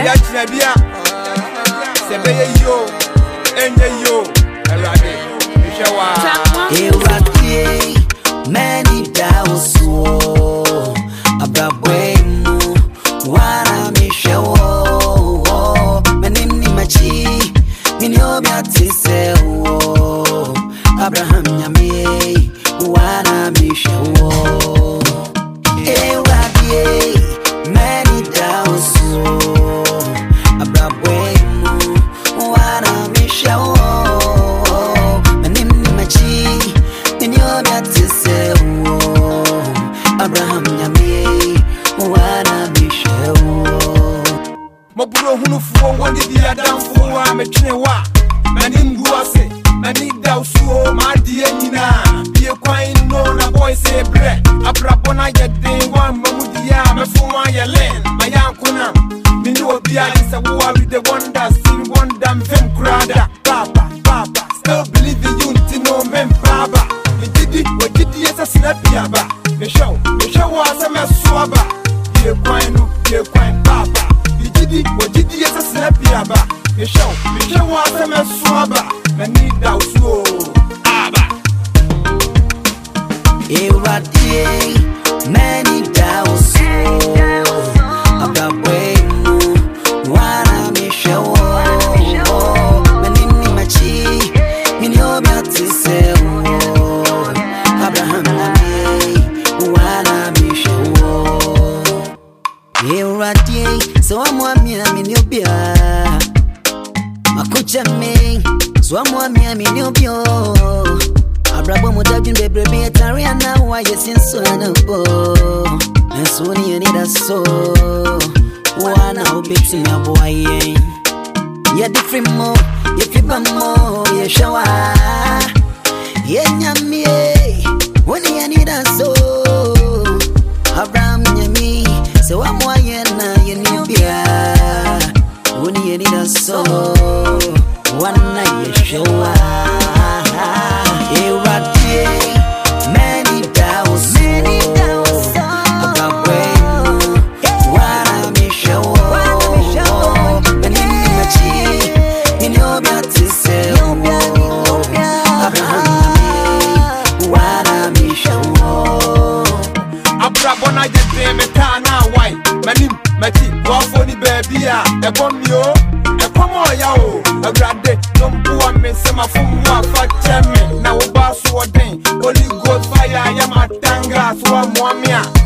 ya chinabia sebe yo enye yo erade mishawa erade many doubts abrabwemu wana mishawo menini machi minyoba tisewo Abraham nyame wana mishawo erade many doubts abrabwemu wana mishawo menini machi minyoba tisewo Abraham nyame wana mishawo Maburo hunufuo wandi dia damfu wa metwewa manim guase mani dausuo madie nyina bie kwan no na boy say bre abrabona yeden wan mamudia mefuwa yelen mayankuna mini obia isa wo with the wonders see wonder fem krada papa still believe in you to know men baba we did esa snapiaba me show asa mesuaba bie kwan papa we did esa snapiaba me show asa mesuaba mani dausuo aba erade many doubts abrabwemu wana mishawo menini machi minyoba tisewo Abraham name wana mishawo erade so amwamia minyobia makucha me so amwamia minyobio Abrabo mudabin bebrebe taria na wa yesin so na bo enso ni ni da so wana obeti na boye ya different mo ye fiba mo ye shawa ye nyamie woni ya ni da so Abraham nyami se wa mo ye na ye ni bia woni ye ni da so wana ye shawa many doubts abrabwemu wana mishawo menini machi minyoba tisewo Abraham wana mishawo abrabona yede metana wai manim machi wafoni baby a ekomio ekomo ya o agrade dombuwa me sema fumu afa cheme na wo baso odin holy ghost fire ya matanga so amwamia